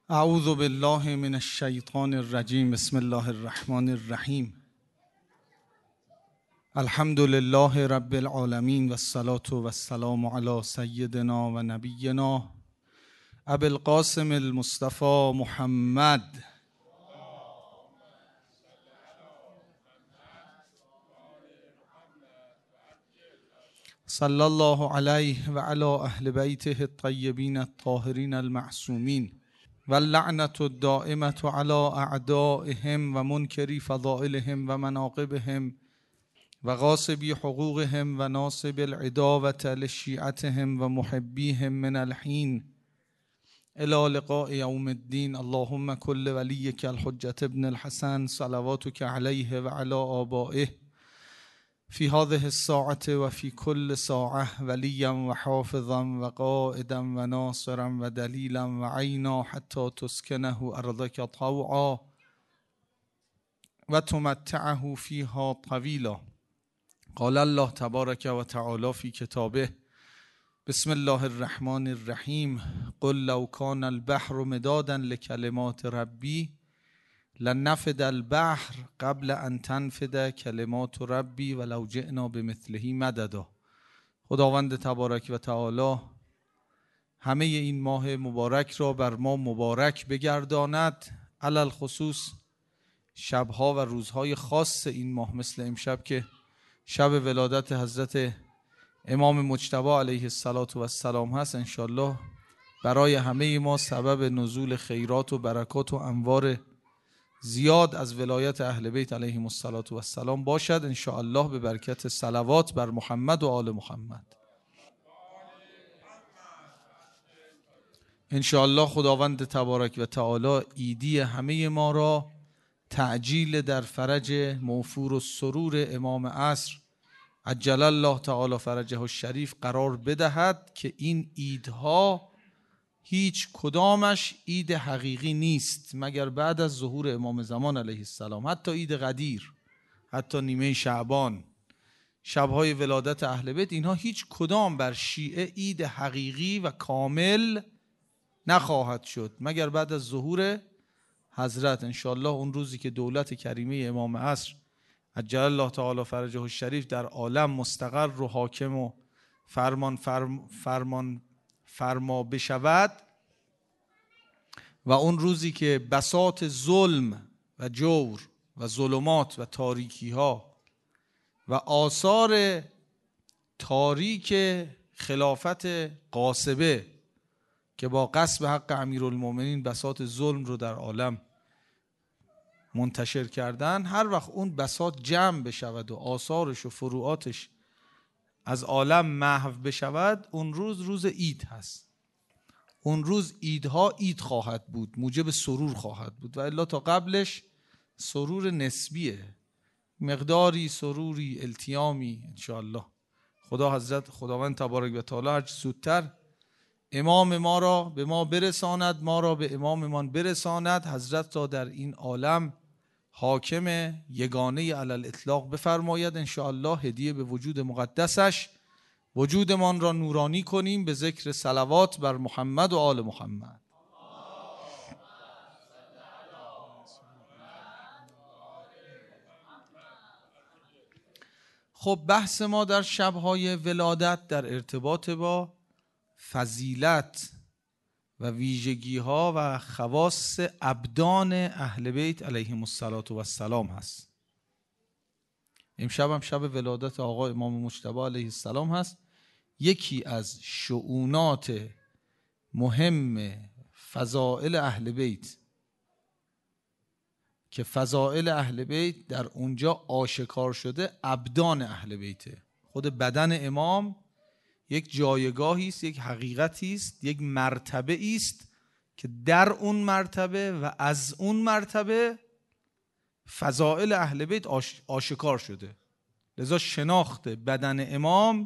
اعوذ بالله من الشیطان الرجیم. بسم الله الرحمن الرحیم. الحمد لله رب العالمین و الصلاة و السلام علی سیدنا و نبینا ابی القاسم المصطفى محمد صلی الله علیه و علی اهل بیته الطیبین الطاهرین المعصومین و اللعنة الدائمة علی اعدائهم و منکری فضائلهم و مناقبهم و غاصبی حقوقهم و ناصب العداوة لشیعتهم و محبیهم من الحین الى لقاء یوم الدین. اللهم کل ولیک الحجة ابن الحسن صلواتک علیه و علی آبائه فی هذه الساعة و فی کل ساعة ولیا و حافظا و قائدا و ناصرا و دلیلا و عینا حتی تسکنه ارضک طوعا و تمتعه فیها طویلا. قال الله تبارک و تعالی فی کتابه بسم الله الرحمن الرحیم قل لو کان البحر مدادا لکلمات ربی لنفد البحر قبل ان تنفد کلمات ربی ولو جئنا بمثله مددا. خداوند تبارک و تعالی همه این ماه مبارک را بر ما مبارک بگرداند، علل خصوص شبها و روزهای خاص این ماه مثل امشب که شب ولادت حضرت امام مجتبی علیه السلام هست. انشالله برای همه ما سبب نزول خیرات و برکات و انوار زیاد از ولایت اهل بیت علیهم السلام باشد انشاءالله، به برکت صلوات بر محمد و آل محمد. انشاءالله خداوند تبارک و تعالی عیدی همه ما را تعجیل در فرج موفور و سرور امام عصر عجل الله تعالی فرجه الشریف قرار بدهد که این عیدها هیچ کدامش عید حقیقی نیست مگر بعد از ظهور امام زمان علیه السلام. حتی عید قدیر، حتی نیمه شعبان، شبهای ولادت اهل بیت، اینها هیچ کدام بر شیعه عید حقیقی و کامل نخواهد شد مگر بعد از ظهور حضرت. انشاءالله اون روزی که دولت کریمه امام عصر عجل الله تعالی فرجه الشریف در عالم مستقر و حاکم و فرما بشود و اون روزی که بساط ظلم و جور و ظلمات و تاریکی ها و آثار تاریک خلافت غاصبه که با غصب حق امیرالمومنین بساط ظلم رو در عالم منتشر کردن، هر وقت اون بساط جمع بشود و آثارش و فروعاتش از عالم محو بشود، اون روز عید هست. اون روز عیدها عید خواهد بود، موجب سرور خواهد بود، و الا تا قبلش سرور نسبیه، مقداری سروری التیامی انشاءالله. خداوند تبارک و تعالی هر چه زودتر امام ما را به ما برساند، ما را به اماممان برساند، حضرت را در این عالم حاکم یگانه علی الاطلاق بفرماید انشاءالله. هدیه به وجود مقدسش وجودمان را نورانی کنیم به ذکر صلوات بر محمد و آل محمد. خب بحث ما در شبهای ولادت در ارتباط با فضیلت و ویژگی ها و خواص ابدان اهل بیت علیهم السلام هست. امشب هم شب ولادت آقا امام مجتبی علیه السلام هست. یکی از شؤونات مهم فضائل اهل بیت که فضائل اهل بیت در اونجا آشکار شده ابدان اهل بیته. خود بدن امام یک جایگاهی است، یک حقیقتی است، یک مرتبه است که در اون مرتبه و از اون مرتبه فضائل اهل بیت آشکار شده. لذا شناخت بدن امام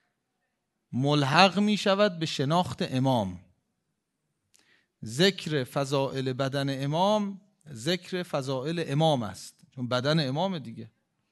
ملحق می شود به شناخت امام. ذکر فضائل بدن امام ذکر فضائل امام است، چون بدن امام دیگه.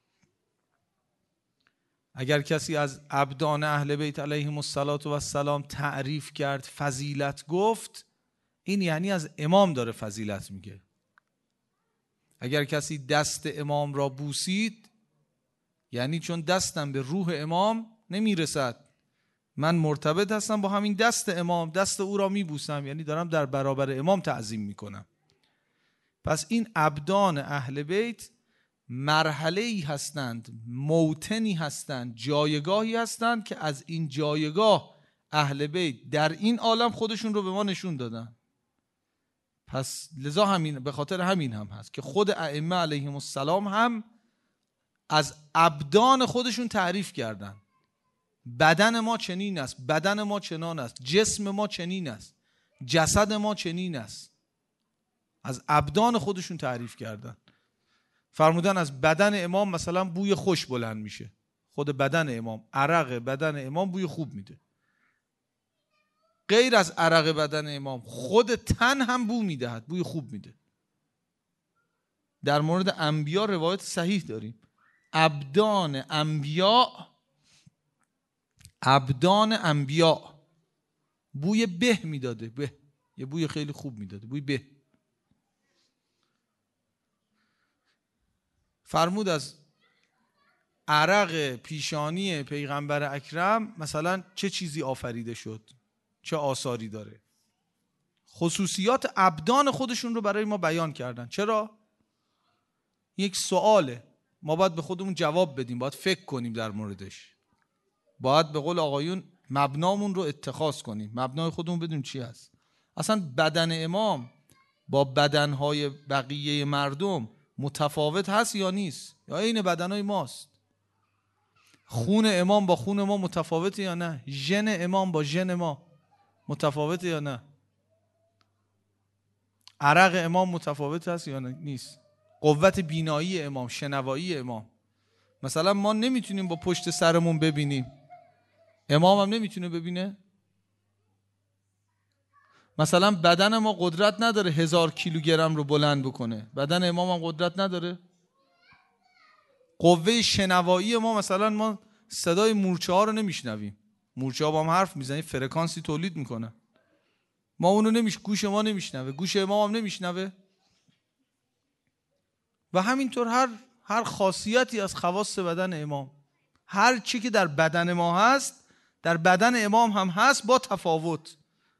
اگر کسی از ابدان اهل بیت علیهم السلام تعریف کرد، فضیلت گفت، این یعنی از امام داره فضیلت میگه. اگر کسی دست امام را بوسید یعنی چون دستم به روح امام نمیرسد، من مرتبط هستم با همین دست امام، دست او را میبوسم، یعنی دارم در برابر امام تعظیم میکنم. پس این ابدان اهل بیت مرحله‌ای هستند، موطنی هستند، جایگاهی هستند که از این جایگاه اهل بیت در این عالم خودشون رو به ما نشون دادن. پس لذا همین، به خاطر همین هم هست که خود ائمه علیهم السلام هم از ابدان خودشون تعریف کردن. بدن ما چنین است، بدن ما چنان است، جسم ما چنین است، جسد ما چنین است. از ابدان خودشون تعریف کردن. فرمودن از بدن امام مثلا بوی خوش بلند میشه. خود بدن امام، عرق بدن امام بوی خوب میده. غیر از عرق بدن امام خود تن هم بو میدهد، بوی خوب میده. در مورد انبیا روایت صحیح داریم. ابدان انبیا بوی به میداده، به یه بوی خیلی خوب میداده، بوی به. فرمود از عرق پیشانی پیغمبر اکرم مثلا چه چیزی آفریده شد، چه آثاری داره. خصوصیات ابدان خودشون رو برای ما بیان کردن. چرا؟ یک سواله، ما باید به خودمون جواب بدیم، باید فکر کنیم در موردش، باید به قول آقایون مبنامون رو اتخاذ کنیم، مبنای خودمون بدونیم چی هست. اصلا بدن امام با بدنهای بقیه مردم متفاوت هست یا نیست؟ یا عین بدنهای ماست؟ خون امام با خون ما متفاوته یا نه؟ ژن امام با ژن ما متفاوته یا نه؟ عرق امام متفاوت هست یا نیست؟ قوت بینایی امام، شنوایی امام. مثلا ما نمیتونیم با پشت سرمون ببینیم، امام هم نمیتونه ببینه. مثلا بدن ما قدرت نداره 1000 کیلوگرم رو بلند بکنه، بدن امام هم قدرت نداره. قوه شنوایی ما، مثلا ما صدای مورچه ها رو نمیشنویم، مورچه ها با هم حرف میزنیم، فرکانسی تولید میکنه، ما اونو گوش ما نمیشنوه، گوش امام هم نمیشنوه. و همینطور هر خاصیتی از خواص بدن امام، هر چی که در بدن ما هست در بدن امام هم هست، با تفاوت.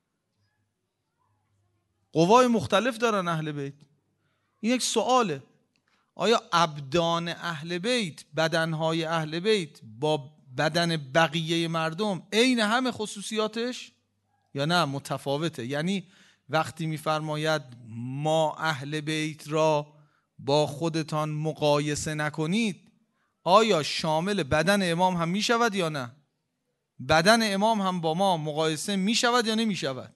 قوای مختلف دارن اهل بیت. این یک سواله، آیا ابدان اهل بیت، بدنهای اهل بیت با بدن بقیه مردم عین همه خصوصیاتش یا نه متفاوته؟ یعنی وقتی میفرماید ما اهل بیت را با خودتان مقایسه نکنید، آیا شامل بدن امام هم میشود یا نه؟ بدن امام هم با ما مقایسه میشود یا نمیشود؟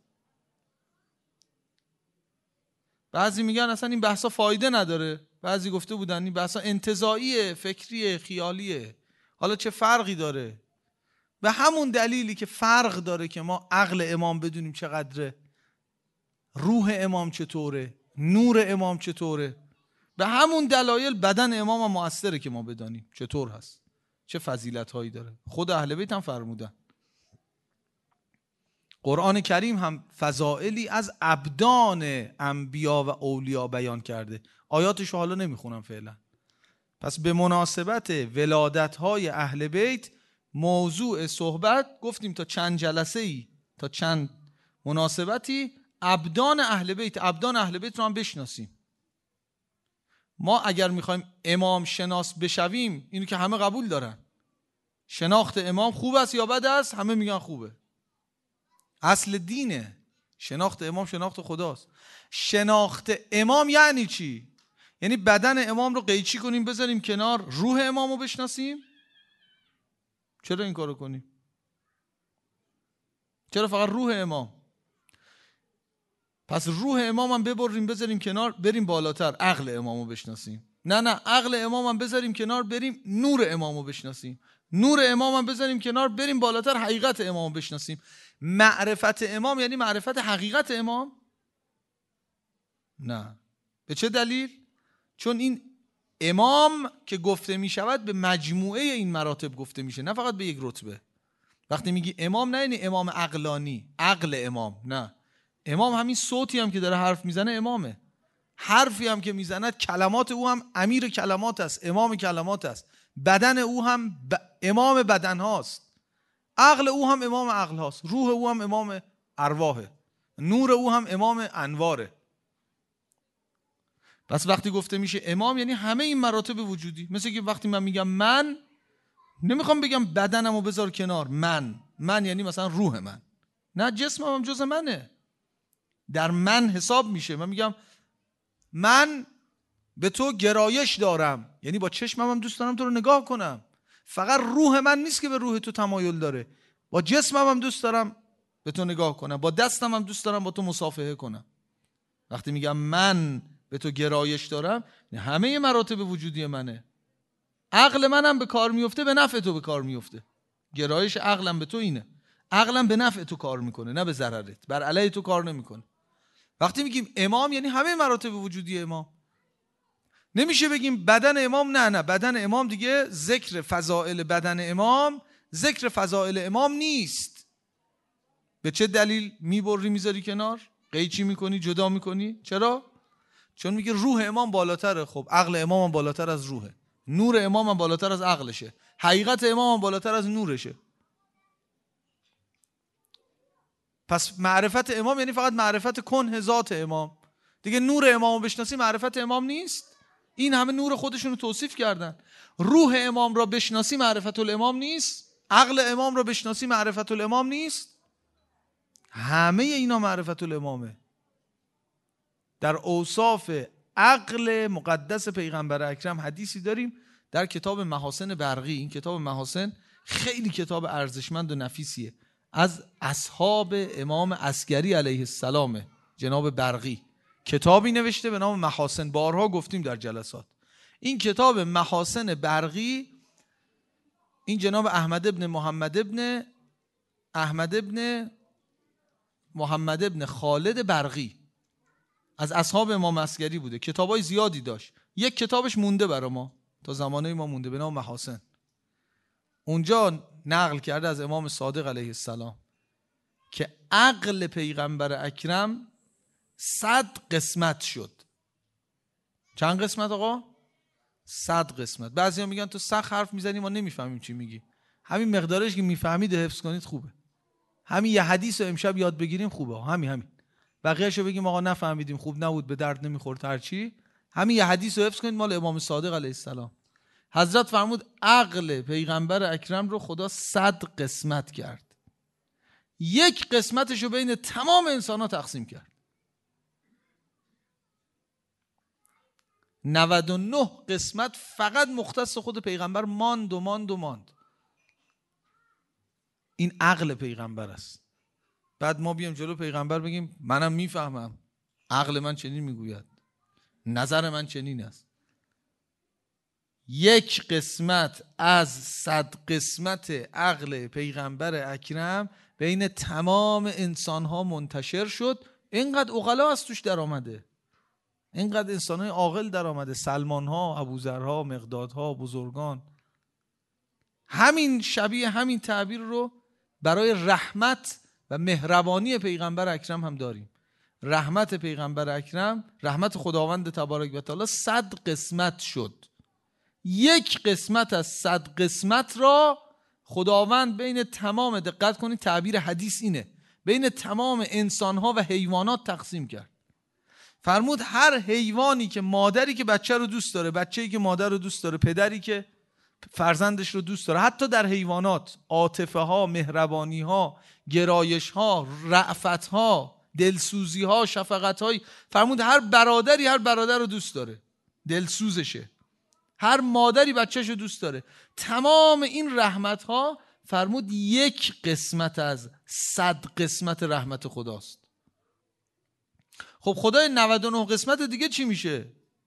بعضی میگن اصلا این بحثا فایده نداره، بعضی گفته بودن این بحثا انتزاعیه، فکریه، خیالیه. حالا چه فرقی داره؟ به همون دلیلی که فرق داره که ما عقل امام بدونیم چقدره، روح امام چطوره، نور امام چطوره، به همون دلایل بدن امام هم مؤثره که ما بدانیم چطور هست، چه فضیلت هایی داره. خود اهل بیت هم فرمودن. قرآن کریم هم فضائلی از ابدان انبیا و اولیا بیان کرده. آیاتشو حالا نمیخونم فعلا. پس به مناسبت ولادت های اهل بیت موضوع صحبت گفتیم تا چند جلسه ای، تا چند مناسبتی ابدان اهل بیت، ابدان اهل بیت رو هم بشناسیم. ما اگر میخوایم امام شناس بشویم، اینو که همه قبول دارن، شناخت امام خوب است یا بد است؟ همه میگن خوبه، اصل دینه. شناخت امام شناخت خداست. شناخت امام یعنی چی؟ یعنی بدن امام رو قیچی کنیم بذاریم کنار، روح امام رو بشناسیم؟ چرا این کارو کنیم؟ چرا فقط روح امام؟ پس روح امام هم ببریم بذاریم کنار، بریم بالاتر عقل امام رو بشناسیم؟ نه، عقل امام هم بذاریم کنار، بریم نور امام رو بشناسیم. نور امام هم بذاریم کنار، بریم بالاتر حقیقت امام رو بشناسیم. معرفت امام یعنی معرفت حقیقت امام؟ نه. به چه دلیل؟ چون این امام که گفته می شود به مجموعه این مراتب گفته میشه، نه فقط به یک رتبه. وقتی میگی امام نه یعنی امام عقلانی، عقل امام، نه، امام همین صوتی هم که داره حرف میزنه امامه، حرفی هم که میزند کلمات او هم امیر کلمات است، امام کلمات است، بدن او هم امام بدن هاست، عقل او هم امام عقل هاست، روح او هم امام ارواحه، نور او هم امام انواره. پس وقتی گفته میشه امام یعنی همه این مراتب وجودی. مثل که وقتی من میگم من، نمیخوام بگم بدنمو بذار کنار، من یعنی مثلا روح من، نه، جسمم هم جز منه، در من حساب میشه. من میگم من به تو گرایش دارم، یعنی با چشمم هم دوست دارم تو رو نگاه کنم. فقط روح من نیست که به روح تو تمایل داره، با جسمم هم دوست دارم به تو نگاه کنم، با دستم هم دوست دارم با تو مصافحه کنم. وقتی میگم من به تو گرایش دارم، همه مراتب وجودی منه. عقل منم به کار میفته، به نفع تو به کار میفته. گرایش عقلم به تو اینه، عقلم به نفع تو کار میکنه نه به ضررت، بر علیه تو کار نمیکنه. وقتی میگیم امام یعنی همه مراتب وجودی امام. نمیشه بگیم بدن امام، نه بدن امام دیگه ذکر فضائل بدن امام ذکر فضائل امام نیست. به چه دلیل میبری میذاری کنار؟ قیچی میکنی، جدا میکنی؟ چرا؟ چون میگه روح امام بالاتره. خب عقل امام هم بالاتر از روحه، نور امام هم بالاتر از عقلشه، حقیقت امام هم بالاتر از نورشه. پس معرفت امام یعنی فقط معرفت کنه ذات امام دیگه. نور امامو بشناسی معرفت امام نیست. این همه نور خودشونو توصیف کردن. روح امام را بشناسی معرفت الامام نیست. عقل امام را بشناسی معرفت الامام نیست. همه اینا معرفت الامامه. در اوصاف عقل مقدس پیغمبر اکرم حدیثی داریم در کتاب محاسن برقی. این کتاب محاسن خیلی کتاب ارزشمند و نفیسیه، از اصحاب امام عسگری علیه السلام، جناب برقی کتابی نوشته به نام محاسن. بارها گفتیم در جلسات این کتاب محاسن برقی، این جناب احمد ابن محمد ابن خالد برقی از اصحاب امام عسگری بوده. کتابای زیادی داشت، یک کتابش مونده برای ما، تا زمانه ما مونده، به نام محاسن. اونجا نقل کرده از امام صادق علیه السلام که عقل پیغمبر اکرم 100 قسمت شد. چند قسمت آقا؟ 100 قسمت. بعضیا میگن تو سخت حرف میزنی ما نمیفهمیم چی میگی. همین مقدارش که میفهمید حفظ کنید خوبه. همین یه حدیث رو امشب یاد بگیریم خوبه. همین بقیه‌شو بگیم آقا نفهمیدیم، خوب نبود، به درد نمیخورد، هر چی. همین یه حدیث رو حفظ کنید مال امام صادق علیه السلام. حضرت فرمود عقل پیغمبر اکرم رو خدا 100 قسمت کرد، یک قسمتشو بین تمام انسان ها تقسیم کرد. 99 قسمت فقط مختص خود پیغمبر ماند. این عقل پیغمبر است. بعد ما بیام جلو پیغمبر بگیم منم میفهمم، عقل من چنین میگوید، نظر من چنین است. یک قسمت از 100 قسمت عقل پیغمبر اکرم بین تمام انسان ها منتشر شد. اینقدر عقلا از توش در آمده، اینقدر انسان های عاقل در آمده، سلمان ها، ابوذرها، مقدادها، بزرگان. همین شبیه همین تعبیر رو برای رحمت و مهربانی پیغمبر اکرم هم داریم. رحمت پیغمبر اکرم، رحمت خداوند تبارک و تعالی 100 قسمت شد. یک قسمت از 100 قسمت را خداوند بین تمام، دقت کنید تعبیر حدیث اینه، بین تمام انسانها و حیوانات تقسیم کرد. فرمود هر حیوانی که مادری که بچه رو دوست داره، بچه‌ای که مادر رو دوست داره، پدری که فرزندش رو دوست داره، حتی در حیوانات عاطفه ها، مهربانی ها، گرایش ها، رأفت ها، دلسوزی ها، شفقت های، فرمود هر برادری هر برادر رو دوست داره، دلسوزشه. هر مادری بچه‌ش رو دوست داره. تمام این رحمت ها فرمود یک قسمت از 100 قسمت رحمت خداست. خب خدای 99 قسمت دیگه چی میشه؟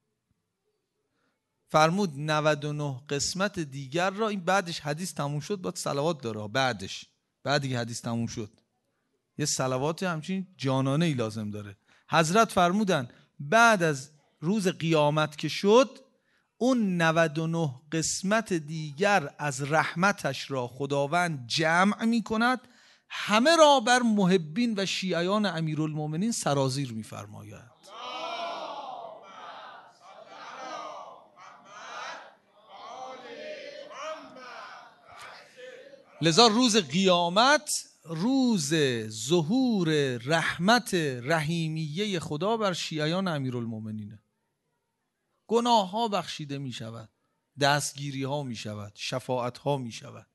فرمود 99 قسمت دیگر را، این بعدش حدیث تموم شد باید صلوات داره، بعد که حدیث تموم شد یه صلوات همچین جانانه ای لازم داره. حضرت فرمودن بعد از روز قیامت که شد، اون 99 قسمت دیگر از رحمتش را خداوند جمع می کند، همه را بر محبین و شیعیان امیرالمومنین سرازیر می‌فرماید. لذا روز قیامت روز ظهور رحمت رحیمیه خدا بر شیعیان امیرالمومنینه. گناه ها بخشیده می شود، دستگیری ها می شود، شفاعت ها می شود.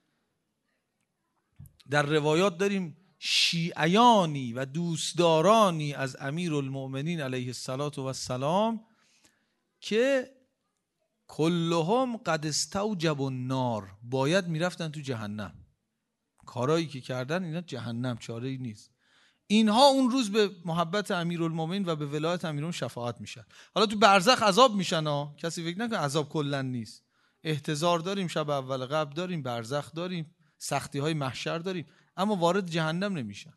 در روایات داریم شیعیانی و دوستدارانی از امیرالمومنین علیه السلام که کلهم قد استوجبوا النار، باید میرفتن تو جهنم. کارایی که کردن اینا جهنم، چاره ای نیست. اینها اون روز به محبت امیرالمومنین و به ولایت امیرالمومنین شفاعت میشن. حالا تو برزخ عذاب میشن ها، کسی فکر نکنه عذاب کلا نیست. احتضار داریم، شب اول قبر داریم، برزخ داریم، سختی های محشر داریم، اما وارد جهنم نمیشن.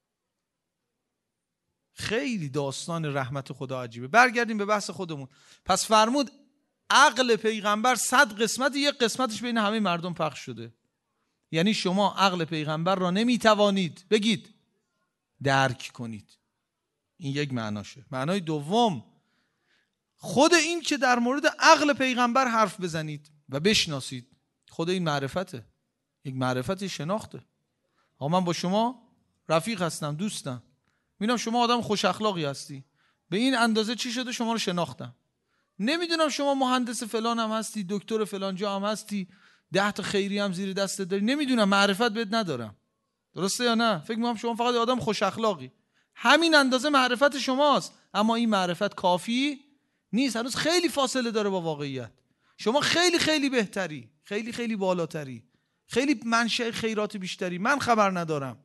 خیلی داستان رحمت خدا عجیبه. برگردیم به بحث خودمون. پس فرمود عقل پیغمبر 100 قسمت، یک قسمتش بین همه مردم پخش شده. یعنی شما عقل پیغمبر را نمیتوانید بگید درک کنید. این یک معناشه. معنای دوم، خود این که در مورد عقل پیغمبر حرف بزنید و بشناسید، خود این معرفته. یک معرفت شناخته. من با شما رفیق هستم، دوستم، میدونم شما آدم خوش اخلاقی هستی، به این اندازه چی شده شما رو شناختم. نمیدونم شما مهندس فلان هم هستی، دکتر فلان جا هم هستی، 10 تا خیری هم زیر دست داری، نمیدونم، معرفت بهت ندارم. درسته یا نه؟ فکر می‌کنم شما فقط آدم خوش اخلاقی. همین اندازه معرفت شماست، اما این معرفت کافی نیست. هنوز خیلی فاصله داره با واقعیت. شما خیلی خیلی بهتری، خیلی خیلی بالاتری، خیلی منشأ خیرات بیشتری. من خبر ندارم.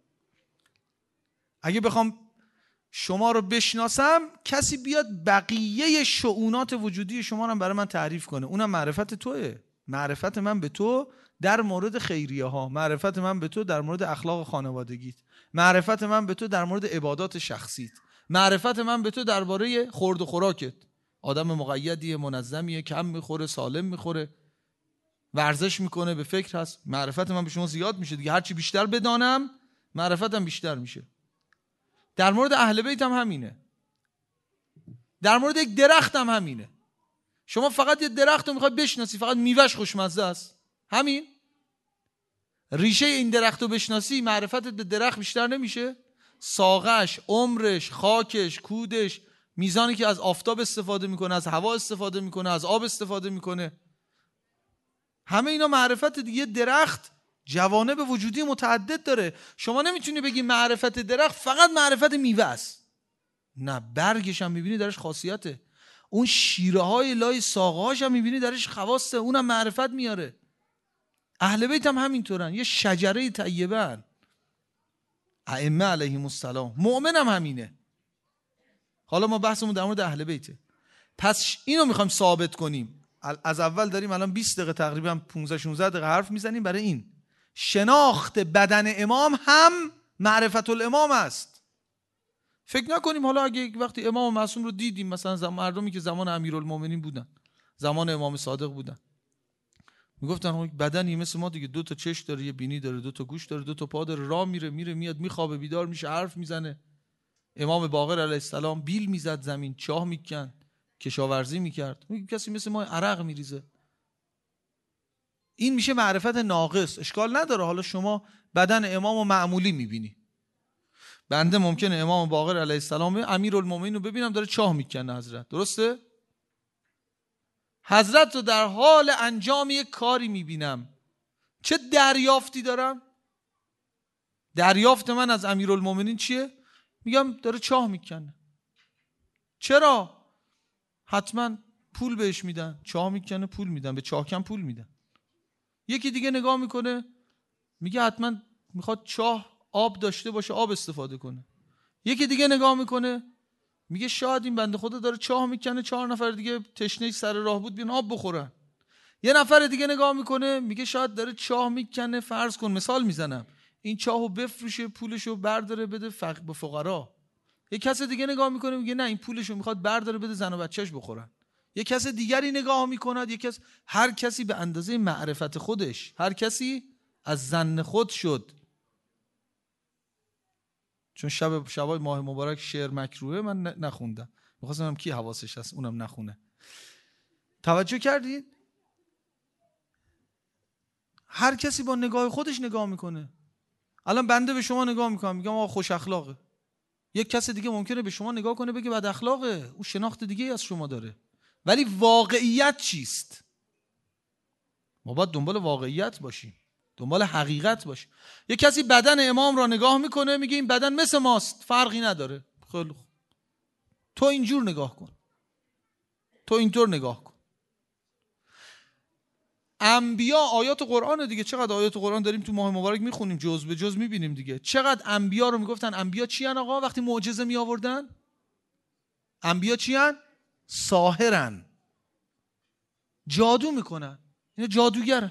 اگه بخوام شما رو بشناسم، کسی بیاد بقیه شؤونات وجودی شما رو برای من تعریف کنه، اونم معرفت توئه. معرفت من به تو در مورد خیریه ها، معرفت من به تو در مورد اخلاق خانوادگیت، معرفت من به تو در مورد عبادات شخصیت، معرفت من به تو درباره خورد و خوراکت. آدم مقیدیه، منظمیه، کم میخوره، سالم میخوره، ورزش میکنه، به فکر هست. معرفت من به شما زیاد میشه دیگه. هرچی بیشتر بدانم معرفتم بیشتر میشه. در مورد اهل بیت هم همینه. در مورد یک درخت هم همینه. شما فقط یه درخت رو میخوای بشناسی، فقط میوهش خوشمزه است، همین. ریشه این درخت رو بشناسی، معرفتت به درخت بیشتر نمیشه؟ ساقش، عمرش، خاکش، کودش، میزانی که از آفتاب استفاده میکنه، از هوا استفاده میکنه، از آب استفاده میکنه، همه اینا معرفت دیگه. درخت جوانب وجودی متعدد داره. شما نمیتونی بگی معرفت درخت فقط معرفت میوه است. نه، برگش هم میبینی درش خاصیته، اون شیره های لای ساقهاش هم میبینی درش خواسته، اونم معرفت میاره. اهل بیت هم همینطورن، یه شجره طیبه ان، ائمه علیهم السلام. مؤمن هم همینه. حالا ما بحثمون در مورد اهل بیته. پس اینو میخوایم ثابت کنیم. از اول داریم الان 20 دقیقه تقریبا 15-16 دقیقه حرف میزنیم برای این شناخت بدن امام هم معرفت الامام است. فکر نکنیم حالا اگه وقتی امام معصوم رو دیدیم، مثلا مردمی که زمان امیرالمومنین بودن، زمان امام صادق بودن، میگفتن بدنی مثل ما دیگه، 2 تا چشم داره، یه بینی داره، 2 تا گوش داره، 2 تا پا داره، راه میره میاد، میخوابه، بیدار میشه، حرف میزنه. امام باقر علیه السلام بیل میزد زمین، چاه میکند، کشاورزی میکرد. کسی مثل ما عرق میریزه. این میشه معرفت ناقص. اشکال نداره حالا شما بدن امامو معمولی میبینی. بنده ممکنه امام باقر علیه السلام امیرالمومنین رو ببینم داره چاه میکنه حضرت، درسته؟ حضرت رو در حال انجام یک کاری میبینم، چه دریافتی دارم؟ دریافت من از امیرالمومنین چیه؟ میگم داره چاه میکنه. چرا؟ حتما پول بهش میدن، چاه میکنه پول میدن، به چاهکن پول میدن. یکی دیگه نگاه میکنه میگه حتما میخواد چاه آب داشته باشه، آب استفاده کنه. یکی دیگه نگاه میکنه میگه شاید این بنده خدا داره چاه میکنه، 4 نفر دیگه تشنه سر راه بود بیان آب بخورن. یه نفر دیگه نگاه میکنه میگه شاید داره چاه میکنه، فرض کن مثال میزنم، این چاهو بفروشه، پولشو برداره بده به فقرا. یه کس دیگه نگاه میکنه میگه نه این پولشو میخواد برداره بده زن و بچهش بخورن. یه کس دیگری نگاه میکند، هر کسی به اندازه معرفت خودش، هر کسی از ظن خود شد. چون شبای ماه مبارک شعر مکروهه من نخوندم. می‌خواستم ببینم کی حواسش هست اونم نخونه. توجه کردید؟ هر کسی با نگاه خودش نگاه میکنه. الان بنده به شما نگاه میکنم میگم آقا خوش اخلاقه. یک کس دیگه ممکنه به شما نگاه کنه بگه بد اخلاقه. او شناخت دیگه از شما داره. ولی واقعیت چیست؟ ما باید دنبال واقعیت باشیم، دنبال حقیقت باشیم. یک کسی بدن امام را نگاه میکنه میگه این بدن مثل ماست، فرقی نداره. خیلی خوب، تو اینجور نگاه کن، تو اینطور نگاه کن. انبیا آیات قرآن دیگه، چقدر آیات قرآن داریم تو ماه مبارک میخونیم، جز به جز میبینیم دیگه. چقدر انبیا رو میگفتن انبیا چی ان آقا وقتی معجزه می آوردن؟ انبیا چی ان؟ ساحرن، جادو میکنن، اینا جادوگرن.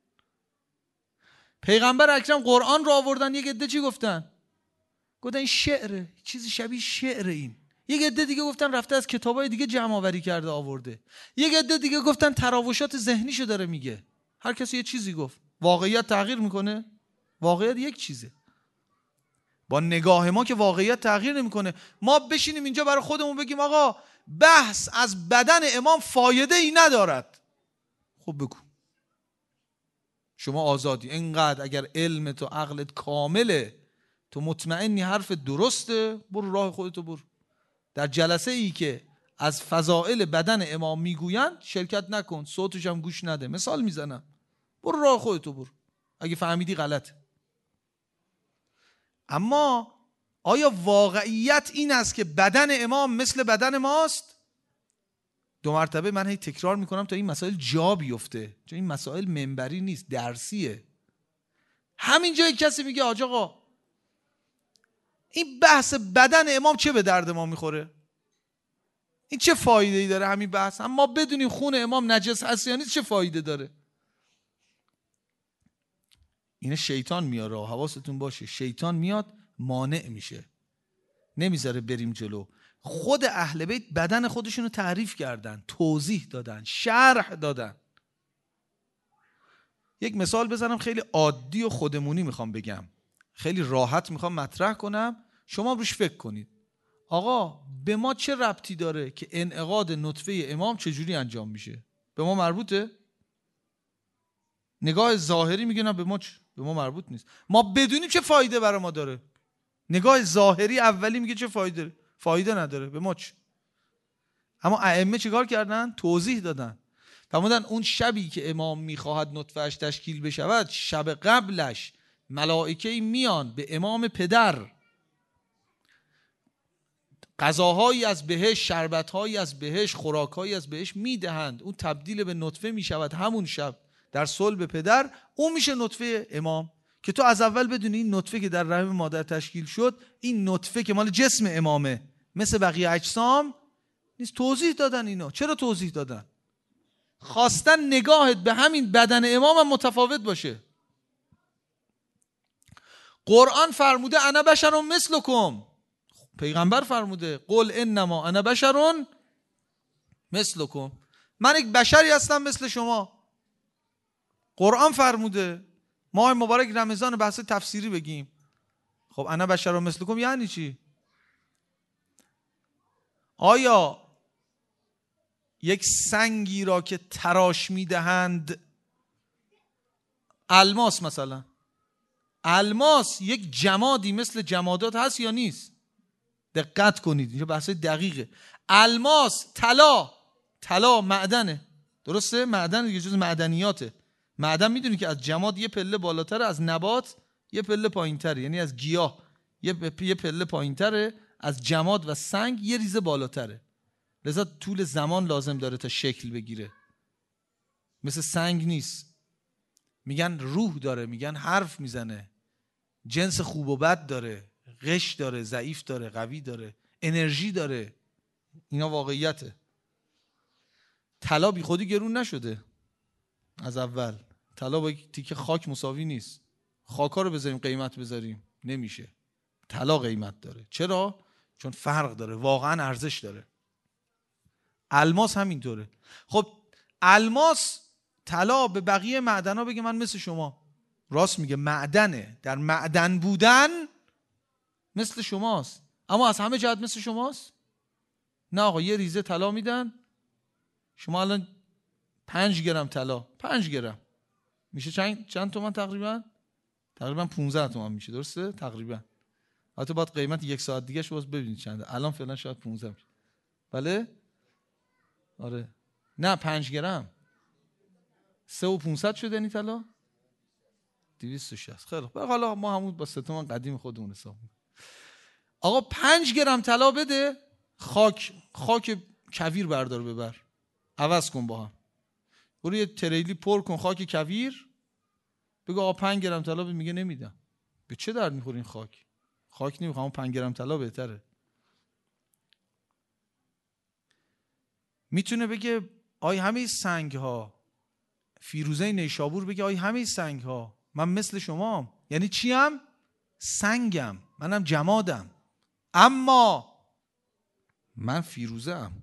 پیغمبر اکرم قرآن رو آوردن، یک عده چی گفتن؟ گفتن این شعره، چیزی شبیه شعر. این یک عده دیگه گفتن رفته از کتابای دیگه جمع آوری کرده آورده. یک عده دیگه گفتن تراوشات ذهنیشو داره میگه. هر کسی یه چیزی گفت. واقعیت تغییر میکنه؟ واقعیت یک چیزه. با نگاه ما که واقعیت تغییر نمیکنه. ما بشینیم اینجا برای خودمون بگیم آقا بحث از بدن امام فایده ای ندارد. خب بگو، شما آزادی. اینقدر اگر علمت و عقلت کامله، تو مطمئنی حرف درسته، برو راه خودتو برو. در جلسه ای که از فضائل بدن امام میگویند شرکت نکن، صوتش هم گوش نده. مثال میزنم، برو راه خودتو برو اگه فهمیدی غلطه. اما آیا واقعیت این است که بدن امام مثل بدن ماست؟ دو مرتبه من هی تکرار میکنم تا این مسائل جا بیفته، چون این مسائل منبری نیست، درسیه. همینجا یک کسی میگه آقا این بحث بدن امام چه به درد ما میخوره؟ این چه فایده ای داره همین بحث؟ اما بدونیم خون امام نجس هست یا نیست چه فایده داره؟ اینه شیطان میاره، حواستون باشه. شیطان میاد مانع میشه، نمیذاره بریم جلو. خود اهل بیت بدن خودشونو تعریف کردن، توضیح دادن، شرح دادن. یک مثال بزنم خیلی عادی و خودمونی میخوام بگم، خیلی راحت میخوام مطرح کنم، شما روش فکر کنید. آقا به ما چه ربطی داره که انعقاد نطفه امام چجوری انجام میشه؟ به ما مربوطه؟ نگاه ظاهری میگه نه به ما مربوط نیست. ما بدونیم چه فایده برای ما داره. نگاه ظاهری اولی میگه چه فایده داره؟ فایده نداره، به ما چه؟ اما ائمه چیکار کردن؟ توضیح دادن. فرمودن اون شبی که امام میخواهد نطفهش تشکیل بشود، شب قبلش ملائکه میان به امام پدر غذاهایی از بهش، شربتهایی از بهش، خوراکهایی از بهش میدهند. اون تبدیل به نطفه میشود همون شب در صلب پدر، اون میشه نطفه امام. که تو از اول بدونی این نطفه که در رحم مادر تشکیل شد، این نطفه که مال جسم امامه، مثل بقیه اجسام نیست. توضیح دادن اینو. چرا توضیح دادن؟ خواستن نگاهت به همین بدن امام هم متفاوت باشه. قرآن فرموده انا بشر مثلکم، پیغمبر فرموده قل انما انا بشر مثلکم، من یک بشری هستم مثل شما. قرآن فرموده. ماه مبارک رمضان بحث تفسیری بگیم. خب انا بشر مثلکم یعنی چی؟ آیا یک سنگی را که تراش میدهند، الماس مثلا، الماس یک جمادی مثل جمادات هست یا نیست؟ دقت کنید، اینجا بحث دقیقه. الماس، طلا معدنه، درسته؟ معدن دیگه، جز معدنیاته. معدن میدونی که از جماد یه پله بالاتره، از نبات یه پله پایینتره، یعنی از گیاه یه پله پایینتره، از جماد و سنگ یه ریزه بالاتره. لذا طول زمان لازم داره تا شکل بگیره، مثل سنگ نیست. میگن روح داره، میگن حرف میزنه، جنس خوب و بد داره، غش داره، ضعیف داره، قوی داره، انرژی داره. اینا واقعیته. طلا بی خودی گرون نشده از اول. طلا با یک تیکه خاک مساوی نیست. خاکا رو بذاریم قیمت بذاریم نمیشه. طلا قیمت داره. چرا؟ چون فرق داره، واقعا ارزش داره. الماس همینطوره. خب الماس، طلا به بقیه معدن‌ها بگه من مثل شما، راست میگه، معدنه. در معدن بودن مثل شماست، اما از همه جهت مثل شماست؟ نه آقا، یه ریزه طلا میدن، شما الان 5 گرم طلا، 5 گرم میشه چند تومان تقریبا 15 تومان میشه، درسته؟ تقریبا. حتی باید قیمت 1 ساعت دیگه باز ببینید چنده، الان فعلا شاید 15 میشه. بله؟ آره. نه 5 گرم 3500 شده این طلا، 260. خیلی خوب، حالا ما همون با 3 تومان قدیم خودمون حساب می‌کنیم. آقا 5 گرم طلا بده، خاک کویر بردار ببر، عوض کن با هم، برو یه تریلی پر کن خاک کویر، بگو آقا 5 گرم طلا بده. میگه نمیدم. به چه درد میخوره این خاک نمیخوام، 5 گرم طلا بهتره. میتونه بگه آی همه سنگ ها، فیروزه نیشابور بگه آی همه سنگ ها، من مثل شمام. یعنی چیم؟ سنگم، منم جمادم، اما من فیروزه ام،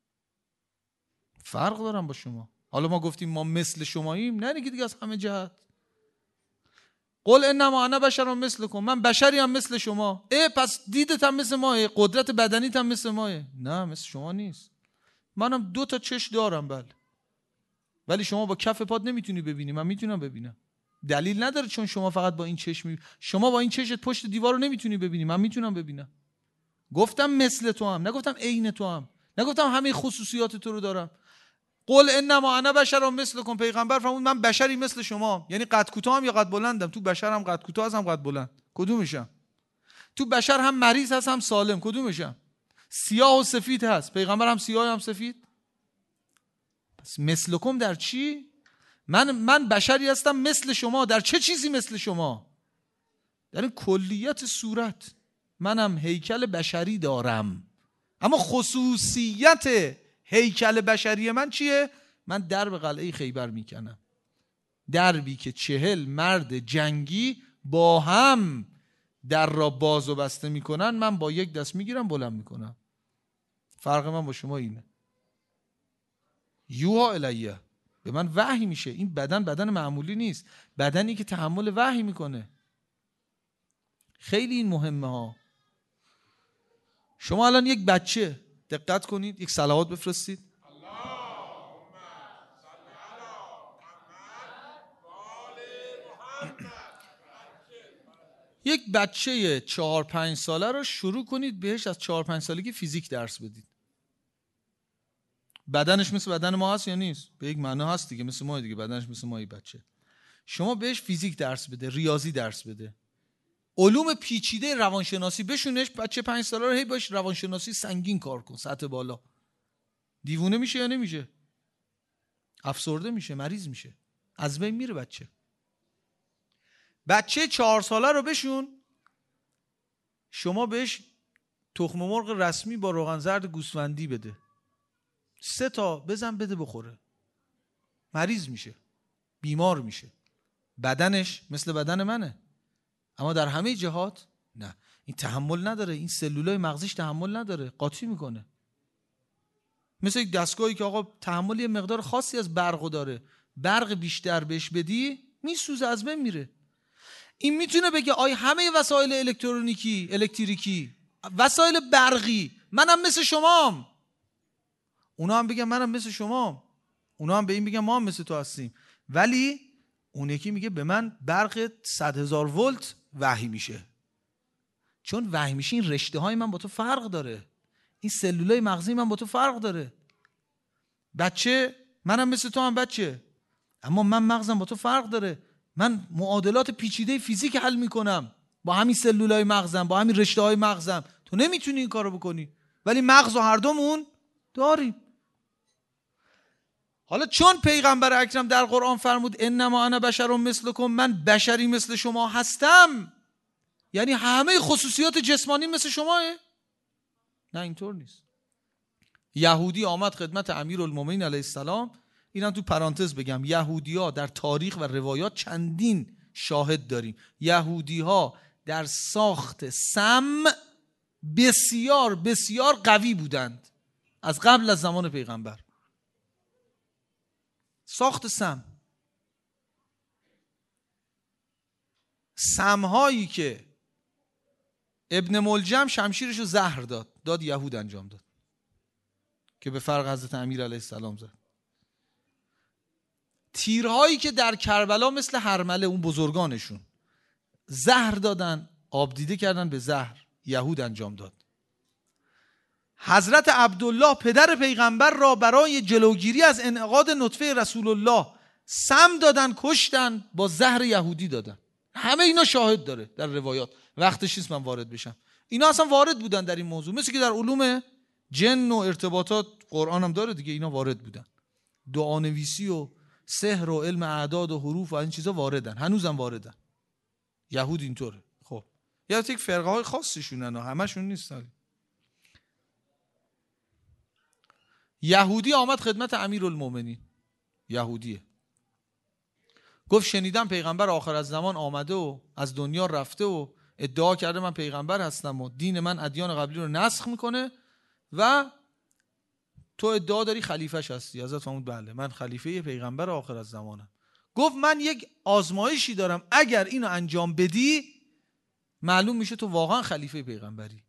فرق دارم با شما. حالا ما گفتیم ما مثل شماییم، نه دیگه از همه جهت. قل انما انا بشر مثلکم، من بشری هم مثل شما. پس دیدت هم مثل ماه، قدرت بدنیت هم مثل ماه. نه مثل شما نیست، منم 2 تا چشم دارم بله، ولی شما با کف پات نمیتونی ببینی، من میتونم ببینم. دلیل نداره چون شما فقط با این چشم شما با این چشمت پشت دیوار رو نمیتونی ببینی، من میتونم ببینم. گفتم مثل تو هم، نگفتم عین تو هم، نگفتم همه خصوصیات تو رو دارم. قل انما انا بشر مثلکم، پیغمبر فرمود من بشری مثل شما. یعنی قد کوتاهم یا قد بلندم؟ تو بشرم قد کوتاه هستم قد بلند؟ کدومشم؟ تو بشر هم مریض هست هم سالم؟ کدومشم؟ سیاه و سفید هست، پیغمبر هم سیاه هم سفید. پس مثلکم در چی؟ من بشری هستم مثل شما. در چه چیزی مثل شما؟ در این کلیت صورت. منم هیکل بشری دارم، اما خصوصیت هیکل بشری من چیه؟ من درب قلعه خیبر میکنم، دربی که 40 مرد جنگی با هم در را باز و بسته میکنن، من با یک دست میگیرم بلند میکنم. فرق من با شما اینه. یوها الیه، به من وحی میشه. این بدن معمولی نیست، بدنی که تحمل وحی میکنه. خیلی این مهمه ها. شما الان یک بچه، دقت کنید، یک صلوات بفرستید. یک بچه 4-5 ساله رو شروع کنید بهش از 4-5 سالگی فیزیک درس بدید. بدنش مثل بدن ما هست یا نیست؟ به یک معنا هست دیگه، مثل ما دیگه، بدنش مثل ما. بچه شما بهش فیزیک درس بده، ریاضی درس بده، علوم پیچیده روانشناسی بشونش. بچه 5 ساله رو هی باش روانشناسی سنگین کار کن، سطح بالا. دیوونه میشه یا نمیشه؟ افسرده میشه، مریض میشه، از بین میره بچه 4 ساله رو بشون شما بهش تخم مرغ رسمی با روغن زرد گوسفندی بده، 3 تا بزن بده بخوره، مریض میشه، بیمار میشه. بدنش مثل بدن منه، اما در همه جهات نه. این تحمل نداره، این سلولای مغزیش تحمل نداره، قاطی میکنه. مثل یک دستگاهی که آقا تحمل یه مقدار خاصی از برق داره، برق بیشتر بهش بدی میسوزه، از بین میره. این میتونه بگه آی همه وسایل الکتریکی، وسایل برقی، منم مثل شمام. اونا هم بگن منم مثل شمام، اونا هم به این بگن ما هم مثل تو هستیم. ولی اون یکی میگه به من برق 100,000 ولت وحی میشه. چون وحی میشه این رشته های من با تو فرق داره، این سلولای مغزی من با تو فرق داره. بچه منم مثل تو هم بچه، اما من مغزم با تو فرق داره. من معادلات پیچیده فیزیک حل میکنم با همین سلولای مغزم، با همین رشته های مغزم. تو نمیتونی این کارو بکنی، ولی مغز و هر دومون داریم. حالا چون پیغمبر اکرم در قرآن فرمود انما انا بشر مثلکم، من بشری مثل شما هستم، یعنی همه خصوصیات جسمانی مثل شماه؟ نه اینطور نیست. یهودی آمد خدمت امیرالمومنین علیه السلام. اینم تو پرانتز بگم، یهودی ها در تاریخ و روایات چندین شاهد داریم. یهودی ها در ساخت سم بسیار بسیار قوی بودند از قبل از زمان پیغمبر. ساخت سمهایی که ابن ملجم شمشیرشو زهر داد یهود انجام داد که به فرق حضرت امیر علیه السلام زد. تیرهایی که در کربلا مثل هرمله اون بزرگانشون زهر دادن، آب دیده کردن به زهر، یهود انجام داد. حضرت عبدالله پدر پیغمبر را برای جلوگیری از انعقاد نطفه رسول الله سم دادن، کشتن، با زهر یهودی دادن. همه اینا شاهد داره در روایات. وقتش نیست من وارد بشم. اینا اصلا وارد بودن در این موضوع، مثل که در علوم جن و ارتباطات قرآن هم داره دیگه، اینا وارد بودن. دعانویسی و سحر و علم اعداد و حروف و این چیزا واردن، هنوزم واردن. یهود اینطوره. خب یا یک فرقه های خاصشونن و همشون نیستن. یهودی آمد خدمت امیرالمومنین، یهودیه، گفت شنیدم پیغمبر آخر از زمان آمده و از دنیا رفته و ادعا کرده من پیغمبر هستم و دین من ادیان قبلی رو نسخ میکنه و تو ادعا داری خلیفه‌ش هستی. حضرت فرمود بله من خلیفه پیغمبر آخر از زمانم. گفت من یک آزمایشی دارم، اگر اینو انجام بدی معلوم میشه تو واقعا خلیفه پیغمبری.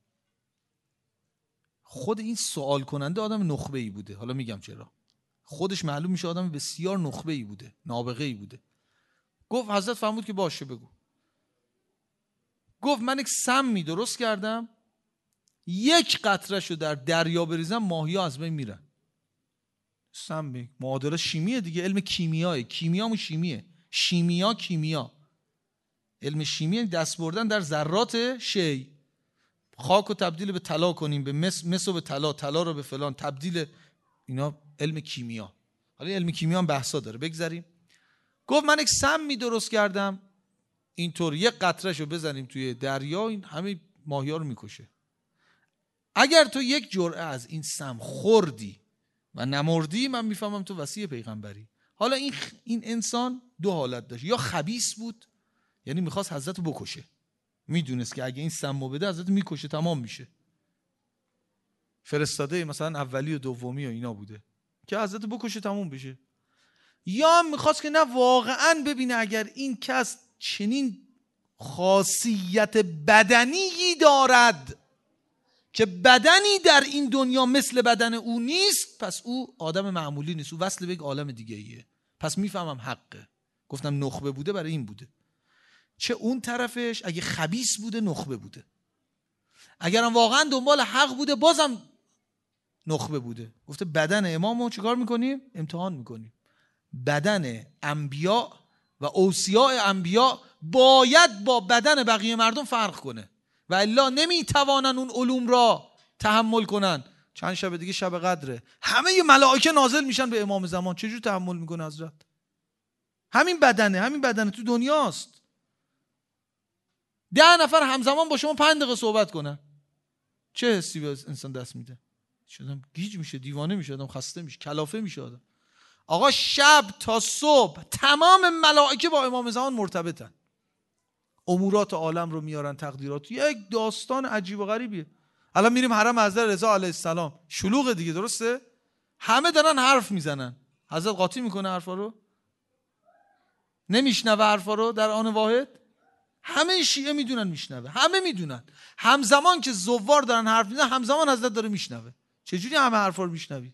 خود این سوال کننده آدم نخبه‌ای بوده، حالا میگم چرا. خودش معلوم میشه آدم بسیار نخبه‌ای بوده، نابغه‌ای بوده. گفت حضرت فرمود که باشه بگو. گفت من یک سمی درست کردم، یک قطره‌شو در دریا بریزم ماهی‌ها از بین میرن. سم معادله شیمیه دیگه، علم کیمیاه، کیمیامو شیمیه، شیمیا کیمیا، علم شیمی دست بردن در ذرات شی. خاک رو تبدیل به طلا کنیم، به مس رو به طلا، طلا رو به فلان تبدیل، اینا علم کیمیا. حالا علم کیمیا هم بحثا داره، بگذاریم. گفت من یک سمی درست کردم، اینطور یک قطرهشو بزنیم توی دریا این همه ماهی‌ها رو میکشه. اگر تو یک جرعه از این سم خوردی و نمردی من میفهمم تو وصی پیغمبری. حالا این انسان دو حالت داشت، یا خبیث بود یعنی میخواست حضرت رو بکشه، میدونست که اگه این سمو بده حضرت میکشه تمام میشه، فرستاده مثلا اولی و دومی و اینا بوده که حضرت بکشه تمام بشه. یا میخواست که نه واقعا ببینه اگر این کس چنین خاصیت بدنی دارد که بدنی در این دنیا مثل بدن او نیست، پس او آدم معمولی نیست، او وصل به یک عالم دیگه ایه، پس میفهمم حقه. گفتم نخبه بوده برای این بوده. چه اون طرفش اگه خبیث بوده نخبه بوده، اگرم واقعا دنبال حق بوده بازم نخبه بوده. گفته بدن امامو چیکار میکنیم؟ امتحان میکنیم. بدن انبیاء و اوصیاء انبیاء باید با بدن بقیه مردم فرق کنه و الا نمیتوانن اون علوم را تحمل کنن. چند شب دیگه شب قدره، همه ملائکه نازل میشن به امام زمان. چجور تحمل میکنه حضرت؟ همین بدنه تو دنیاست. 10 نفر همزمان با شما 5 دقیقه صحبت کنن، چه حسی به انسان دست میده؟ آدم گیج میشه، دیوانه میشه، آدم خسته میشه، کلافه میشه آدم. آقا شب تا صبح تمام ملائکه با امام زمان مرتبطن، امورات عالم رو میارن، تقدیرات. یک داستان عجیب و غریبیه. الان میریم حرم حضرت رضا علیه السلام، شلوغه دیگه، درسته؟ همه دارن حرف میزنن، حضرت قاطی میکنه حرفا رو؟ نمیشنوه حرفا رو در آن واحد؟ همه شیعه میدونن میشنوه، همه میدونن. همزمان که زوار دارن حرف میزنن همزمان حضرت داره میشنوه. چجوری همه حرفا رو میشنوی؟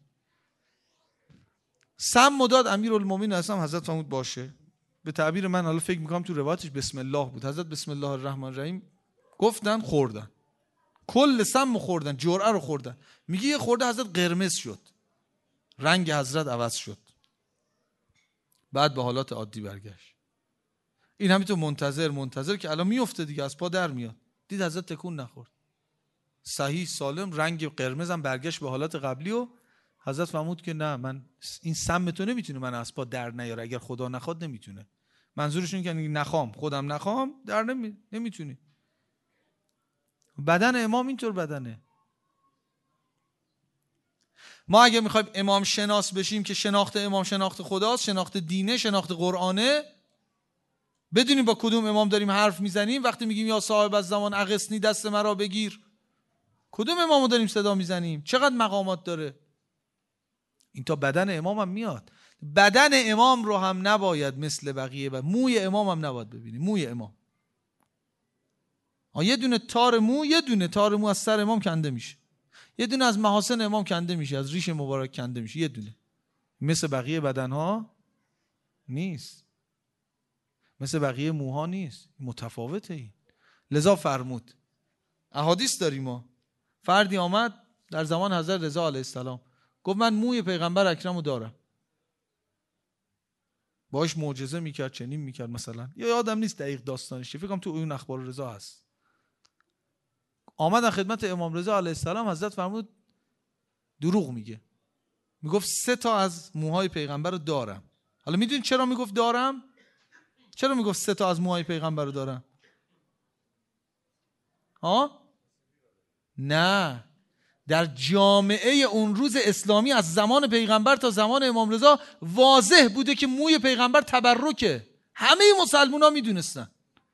سم مداد امیرالمومنین هستم، حضرت فرمود باشه. به تعبیر من حالا فکر میکنم تو روایتش بسم الله بود، حضرت بسم الله الرحمن الرحیم گفتن، خوردن، کل سم خوردن، جرعه رو خوردن. میگه یه خورده حضرت قرمز شد، رنگ حضرت عوض شد، بعد به حالات عادی برگشت. این همینطور منتظر که الان میفته دیگه، از پا در میاد. دید حضرت تکون نخورد، صحیح سالم، رنگ قرمزم برگشت به حالات قبلی و حضرت فرمود که نه، من این سم تو نمیتونه من از پا در نیاره، اگر خدا نخواد نمیتونه. منظورشون که نخوام، خودم نخوام، در نمیتونی. بدن امام اینطور بدنه. ما اگه میخوایم امام شناس بشیم که شناخت امام شناخت خداست، شناخت دینه، شناخت قرآنه، بدونیم با کدوم امام داریم حرف میزنیم. وقتی میگیم یا صاحب از زمان اغثنی دست مرا بگیر، کدوم امامو داریم صدا میزنیم؟ چقدر مقامات داره؟ این تا بدن امام هم میاد. بدن امام رو هم نباید مثل بقیه موی امام هم نباید ببینیم. موی امام یه دونه تار مو از سر امام کنده میشه، یه دونه از محاسن امام کنده میشه، از ریش مبارک کنده میشه، یه دونه. مثل بقیه بدنها نیست، مثل بقیه موها نیست، متفاوته این. لذا فرمود، احادیث داریم ما، فردی آمد در زمان حضرت رضا علیه السلام گفت من موی پیغمبر اکرمو دارم. باش معجزه میکرد، چنین میکرد مثلا، یا یادم نیست دقیق داستانش، فکر کنم تو اون اخبار رضا هست. آمدن خدمت امام رضا علیه السلام، حضرت فرمود دروغ میگه، میگفت 3 تا از موهای پیغمبر رو دارم. حالا میدونید چرا میگفت دارم؟ چرا میگفت 3 تا از موهای پیغمبر رو دارم؟ نه، در جامعه اون روز اسلامی از زمان پیغمبر تا زمان امام رضا واضح بوده که موی پیغمبر تبرکه. همه مسلمونا میدونستن،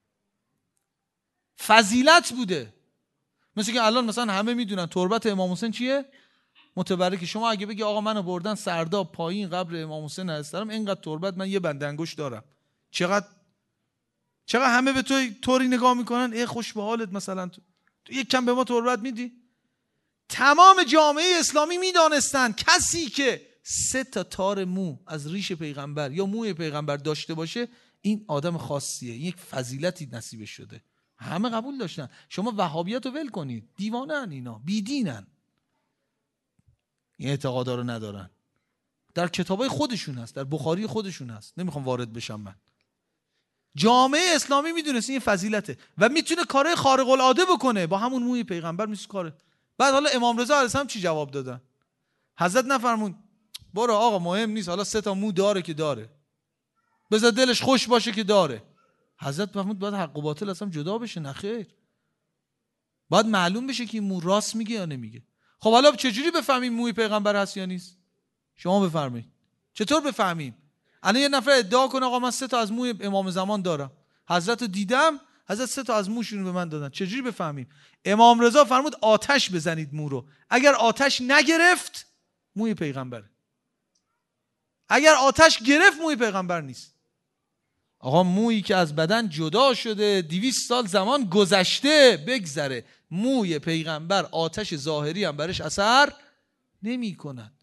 فضیلت بوده. مثل که الان مثلا همه میدونن تربت امام حسین چیه؟ متبرکه. شما اگه بگی آقا منو بردن سرداب پایین قبر امام حسین علیه السلام، اینقدر تربت، من یه بند انگشت دارم، چقدر همه به تو طوری نگاه میکنن، ای خوش به حالت، مثلا تو یک کم به ما تربت میدی؟ تمام جامعه اسلامی میدانستن کسی که 3 تا تار مو از ریش پیغمبر یا موی پیغمبر داشته باشه، این آدم خاصیه، یک فضیلتی نصیبش شده. همه قبول داشتن. شما وهابیت رو ول کنید، دیوانه‌ان اینا، بیدینن، این اعتقادا رو ندارن. در کتابای خودشون هست، در بخاری خودشون هست، نمیخوام وارد بشم من. جامعه اسلامی میدونست این فضیلته و میتونه کارهای خارق العاده بکنه با همون موی پیغمبر، میشه کاره. بعد حالا امام رضا علیه السلام چی جواب دادن؟ حضرت نفرمون برو آقا مهم نیست، حالا 3 تا مو داره که داره، بذار دلش خوش باشه که داره. حضرت فرمود باید حق و باطل اصلا جدا بشه. نه خیر، باید معلوم بشه که این مو راست میگه یا نمیگه. خب حالا چجوری بفهمیم موی پیغمبر هست یا نیست؟ شما بفرمایید چطور بفهمیم؟ الان یه نفر ادعا کنه آقا من 3 تا از موی امام زمان دارم، حضرت رو دیدم، حضرت 3 تا از موشون به من دادن، چجوری بفهمیم؟ امام رضا فرمود آتش بزنید مو رو، اگر آتش نگرفت موی پیغمبره، اگر آتش گرفت موی پیغمبر نیست. آقا مویی که از بدن جدا شده 200 سال زمان گذشته بگذره، موی پیغمبر آتش ظاهری هم برش اثر نمی کند.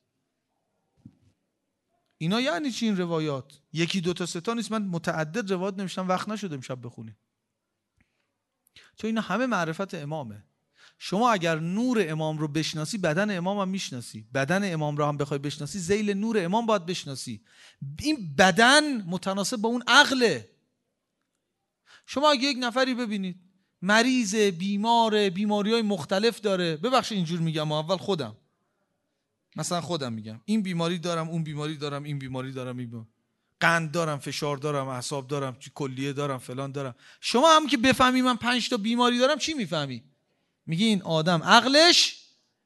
اینا یعنی چی این روایات؟ 1 2 تا 3 تا نیست، من متعدد روایات نوشتم، وقت نشده امشب بخونیم، چون اینا همه معرفت امامه. شما اگر نور امام رو بشناسی بدن امام هم میشناسی، بدن امام رو هم بخوای بشناسی ذیل نور امام باید بشناسی. این بدن متناسب با اون عقله. شما اگه یک نفری ببینید مریض، بیمار، بیماری‌های مختلف داره، ببخشید اینجور میگم، اول خودم میگم این بیماری دارم، اون بیماری دارم، این بیماری دارم، قند دارم، فشار دارم، اعصاب دارم، کلیه دارم، فلان دارم. شما هم که بفهمی من 5 تا بیماری دارم، چی میفهمی؟ میگی این آدم عقلش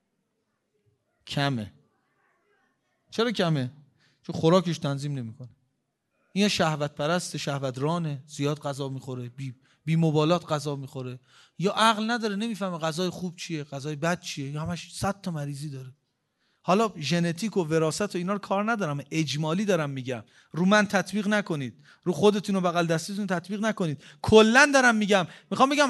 کمه. چرا کمه؟ چون خوراکش تنظیم نمیکنه. این شهوت پرست، شهوت رانه، زیاد غذا میخوره، بی مبالات غذا میخوره، یا عقل نداره، نمیفهمه غذای خوب چیه، غذای بد چیه، یا همش 100 تا مریضی داره. حالا ژنتیک و وراثت و اینا رو کار ندارم، اجمالی دارم میگم، رو من تطبیق نکنید، رو خودتون و بغل دستیتون تطبیق نکنید، کلا دارم میگم. میخوام بگم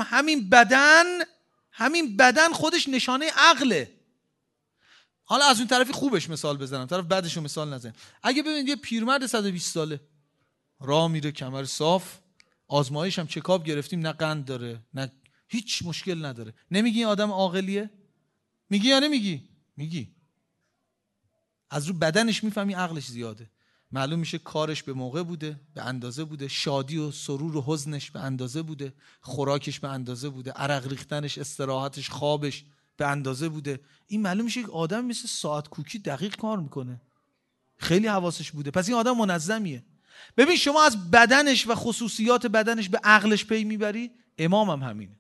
همین بدن خودش نشانه عقله. حالا از اون طرفی خوبش مثال بزنم، طرف بعدش رو مثال نزنم. اگه ببینید یه پیرمرد 120 ساله راه میره، کمر صاف، آزمایش هم چکاپ گرفتیم، نه قند داره نه هیچ مشکل نداره، نمیگی این آدم عاقلیه؟ میگی یا نمیگی؟ میگی. از رو بدنش میفهمی عقلش زیاده. معلوم میشه کارش به موقع بوده، به اندازه بوده، شادی و سرور و حزنش به اندازه بوده، خوراکش به اندازه بوده، عرق ریختنش، استراحتش، خوابش به اندازه بوده. این معلوم میشه یک آدم مثل ساعت کوکی دقیق کار میکنه، خیلی حواسش بوده، پس این آدم منظمیه. ببین شما از بدنش و خصوصیات بدنش به عقلش پی میبری، امام هم همینه.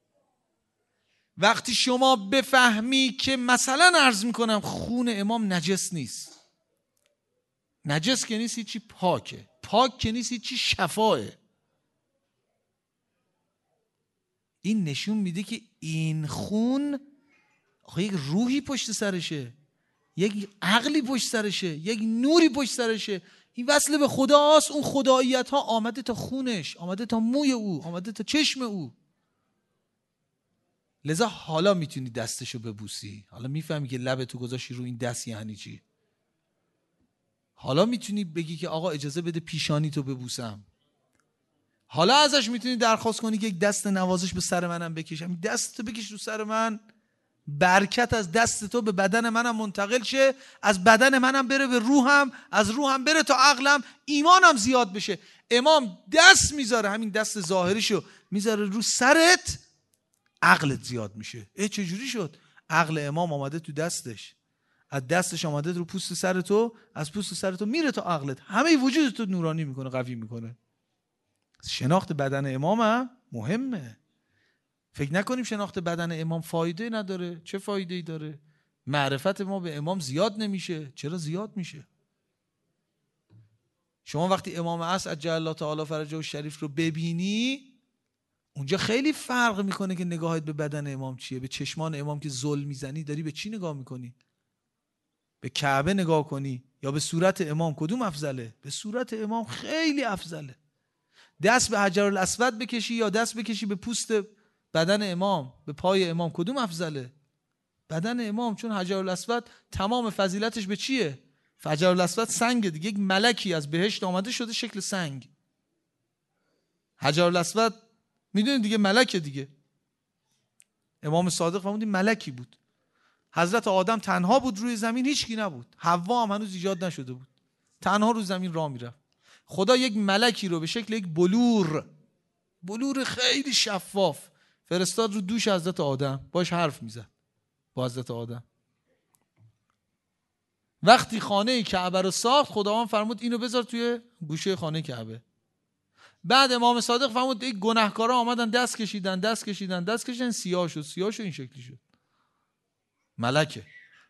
وقتی شما بفهمی که مثلا عرض میکنم خون امام نجس نیست، نجس که نیست هیچی، پاک که نیست هیچی، شفاه، این نشون میده که این خون یک روحی پشت سرشه، یک عقلی پشت سرشه، یک نوری پشت سرشه. این وصل به خداست. اون خداییت ها آمده تا خونش، آمده تا موی او، آمده تا چشم او. لذا حالا میتونی دستشو ببوسی. حالا میفهمی که لبتو گذاشتی رو این دست یعنی چی. حالا میتونی بگی که آقا اجازه بده پیشانی تو ببوسم. حالا ازش میتونی درخواست کنی که یک دست نوازش به سر منم بکشم. دست تو بکش رو سر من، برکت از دست تو به بدن منم منتقل شه، از بدن منم بره به روحم، از روحم بره تا عقلم، ایمانم زیاد بشه. امام دست میذاره، همین دست ظاهریشو میذاره رو سرت، عقلت زیاد میشه. چجوری شد؟ عقل امام آمده تو دستش، از دستش آمده رو پوست سر تو، از پوست سر تو میره تا عقلت، همه وجودت تو نورانی میکنه، قوی میکنه. شناخت بدن امام هم مهمه. فکر نکنیم شناخت بدن امام فایده نداره. چه فایده ای داره؟ معرفت ما به امام زیاد نمیشه. چرا زیاد میشه؟ شما وقتی امام عصر عجل الله تعالی فرجه الشریف رو ببینی، اونجا خیلی فرق میکنه که نگاهت به بدن امام چیه. به چشمان امام که زل میزنی داری به چی نگاه میکنی؟ به کعبه نگاه کنی یا به صورت امام؟ کدوم افضله؟ به صورت امام خیلی افضله. دست به حجر الاسود بکشی یا دست بکشی به پوست بدن امام، به پای امام، کدوم افضله؟ بدن امام. چون حجر الاسود تمام فضیلتش به چیه؟ حجر الاسود سنگ دیگه، یک ملکی از بهشت آمده شده شکل سنگ. حجر الاسود میدونید دیگه ملکه دیگه. امام صادق فرمودیم ملکی بود. حضرت آدم تنها بود روی زمین، هیچکی نبود. حوا هم هنوز ایجاد نشده بود، تنها روی زمین راه میرفت. خدا یک ملکی رو به شکل یک بلور خیلی شفاف فرستاد رو دوش حضرت آدم، باش حرف میزد با حضرت آدم. وقتی خانه کعبه رو ساخت، خداوند فرمود اینو بذار توی گوشه خانه کعبه. بعد امام صادق فرمود این گناهکارا آمدن دست کشیدن، سیاه شد این شکلی شد. ملکه.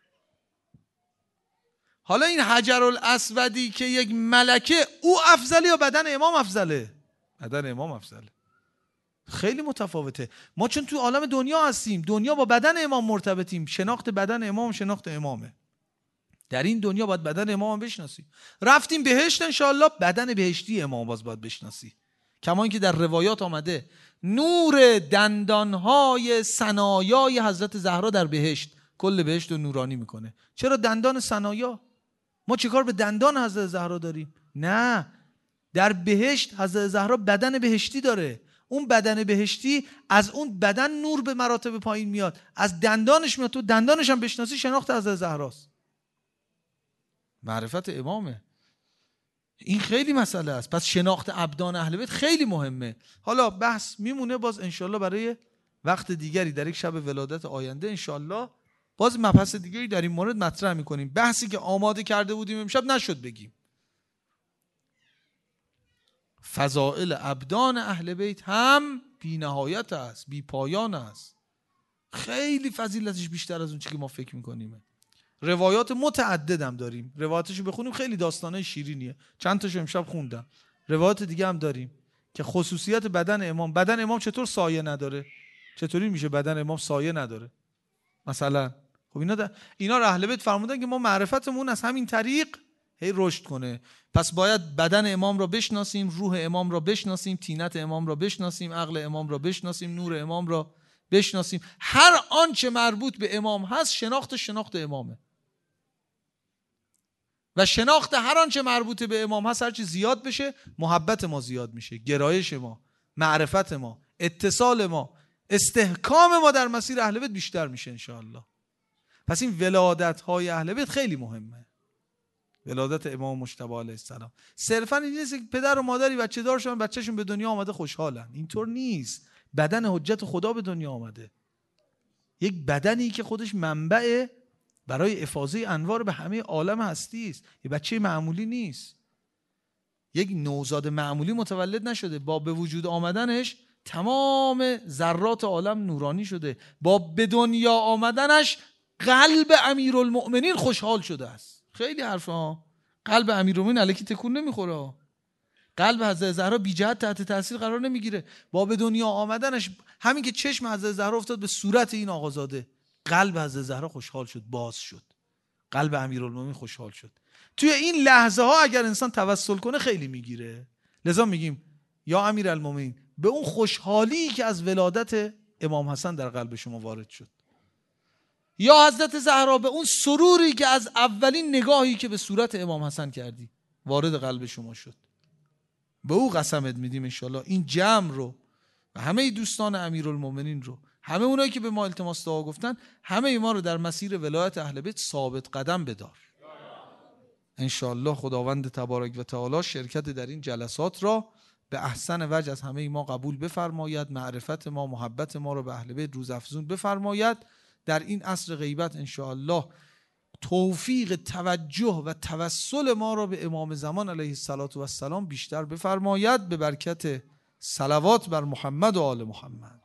حالا این حجر الاسودی که یک ملکه، او افضله یا بدن امام افضله؟ بدن امام افضله. خیلی متفاوته. ما چون تو عالم دنیا هستیم، دنیا با بدن امام مرتبطیم. شناخت بدن امام شناخت امامه. در این دنیا باید بدن امام بشناسی. رفتیم بهشت انشاءالله، بدن بهشتی امام باز باید بشناسی. کما اینکه در روایات آمده نور دندانهای ثنایای حضرت زهرا در بهشت کل بهشت رو نورانی میکنه. چرا دندان ثنایا؟ ما چیکار به دندان حضرت زهرا داریم؟ نه، در بهشت حضرت زهرا بدن بهشتی داره. اون بدن بهشتی از اون بدن نور به مراتب پایین میاد، از دندانش میاد. تو دندانش هم بشناسی، شناخت حضرت زهراست، معرفت امامه. این خیلی مسئله است. پس شناخت ابدان اهل بیت خیلی مهمه. حالا بحث میمونه باز انشالله برای وقت دیگری، در یک شب ولادت آینده انشالله باز مبحث دیگری در این مورد مطرح میکنیم. بحثی که آماده کرده بودیم امشب نشد بگیم. فضائل ابدان اهل بیت هم بی نهایت است، بی پایان است. خیلی فضیلتش بیشتر از اون چیزی که ما فکر میکنیم. روایات متعدد هم داریم، روایاتشو بخونیم خیلی داستانای شیرینیه. چند تاشو امشب خوندم. روایات دیگه هم داریم که خصوصیت بدن امام چطور سایه نداره، چطوری میشه بدن امام سایه نداره مثلا. خب اینا رو اهل بیت فرمودن که ما معرفتمون از همین طریق هی رشد کنه. پس باید بدن امام را بشناسیم، روح امام را بشناسیم، طینت امام را بشناسیم، عقل امام را بشناسیم، نور امام را بشناسیم. هر آنچه مربوط به امام هست شناخت امامه. و شناخت هر آنچه مربوط به امام هست هرچی زیاد بشه، محبت ما زیاد میشه، گرایش ما، معرفت ما، اتصال ما، استحکام ما در مسیر اهل بیت بیشتر میشه انشاءالله. پس این ولادت های اهل بیت خیلی مهمه. ولادت امام مجتبی علیه السلام صرفا این نیست که پدر و مادری بچه دار شدن، بچه‌شون به دنیا آمده خوشحالن. اینطور نیست. بدن حجت خدا به دنیا آمده، یک بدنی که خودش منبع برای افاضه انوار به همه عالم هستی است. یه بچه معمولی نیست، یک نوزاد معمولی متولد نشده. با به وجود آمدنش تمام ذرات عالم نورانی شده. با به دنیا آمدنش قلب امیرالمؤمنین خوشحال شده است. خیلی حرفا. قلب امیرالمؤمنین الکی تکون نمیخوره. قلب حضرت زهرا بی جهت تحت تاثیر قرار نمیگیره. با به دنیا آمدنش همین که چشم حضرت زهرا افتاد به صورت این آقازاده، قلب حضرت زهرا خوشحال شد، باز شد. قلب امیرالمومنین خوشحال شد. توی این لحظه ها اگر انسان توسل کنه خیلی میگیره. لذا میگیم یا امیرالمومنین، به اون خوشحالی که از ولادت امام حسن در قلب شما وارد شد. یا حضرت زهرا به اون سروری که از اولین نگاهی که به صورت امام حسن کردی وارد قلب شما شد. به او قسمت میدیم انشالله این جمع رو و همه دوستان امیرالمومنین رو، همه اونایی که به ما التماس دعا گفتن، همه ما رو در مسیر ولایت اهل بیت ثابت قدم بدار. انشالله خداوند تبارک و تعالی شرکت در این جلسات را به احسن وجه از همه ما قبول بفرماید، معرفت ما، محبت ما رو به اهل بیت روزافزون بفرماید. در این عصر غیبت انشاءالله توفیق توجه و توسل ما را به امام زمان علیه الصلاة و السلام بیشتر بفرماید، به برکت صلوات بر محمد و آل محمد.